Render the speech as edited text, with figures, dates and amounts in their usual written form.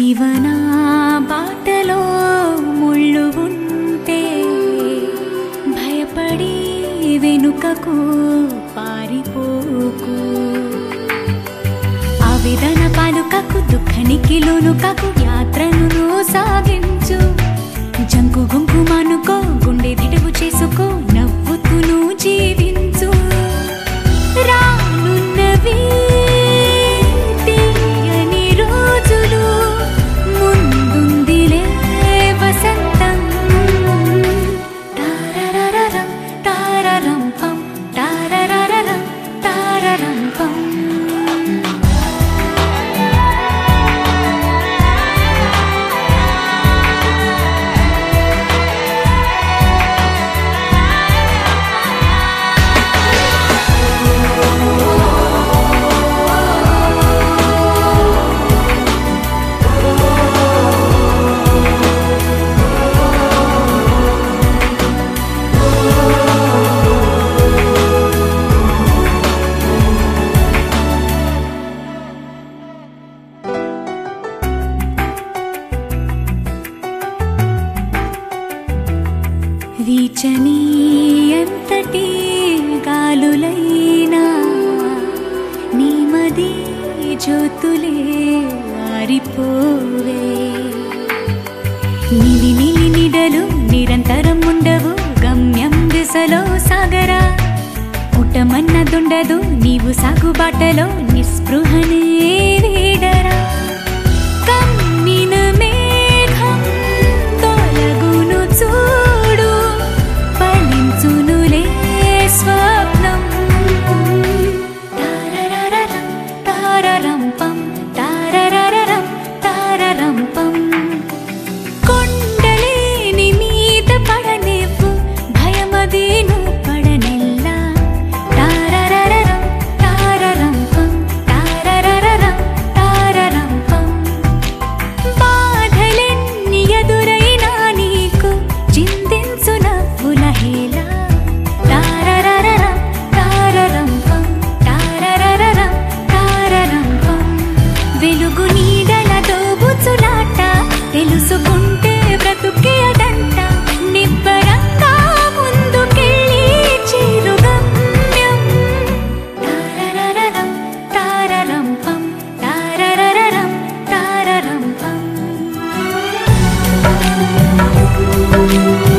జీవన బాటలో ముళ్ళు ఉంటే భయపడి వెనుకకు పారిపోకు. ఆవేదన పాలుకకు, దుఃఖానికి లోనుకకు, యాత్రను సాగించు. జంకు గుంకు మానుకో, గుండె దిడుగు చేసుకో, నవ్వుతూను జీవించు. రానున్నవి తీయని రోజులు, ముందుందిలే వసంతం. తారరరరం తారరం పం, తారరరరం తారరం పం. వీచని ఎంతటి గాలులైనా నీమది జ్యోతులే ఆరిపోవే. నీలి నీలి నిడలు నిరంతరం ఉండవు, గమ్యం దిశలో సాగరా. పుట్టమన్నదుండదు, నీవు సాగుబాటలో నిస్పృహనే వీడరా. కమ్మిన మేఘం తొలగును చూడు, ఫలించునులే స్వప్నం. తారరరరం తారరం పం, తారరరరం తారరం పం. కొండలేని మీద పడనేవు, భయమదీను పడనెల్లా. తారరరరం తారరం పం, తారరరరం తారరం పం. బాధలెన్ని ఎదురైనా నీకు చిందించు నవ్వుల హేళ. తారరరరం తారరం పం, తారరరరం తారరం పం. వెలుగు నీడల దోబుచులాట, తెలుసుకుంటే బ్రతుకే అదంట. నిబ్బరంగా ముందుకెళ్ళి చిరుగమ్యం. తారరరరం తారరం పం, తారరరరం తారరం పం.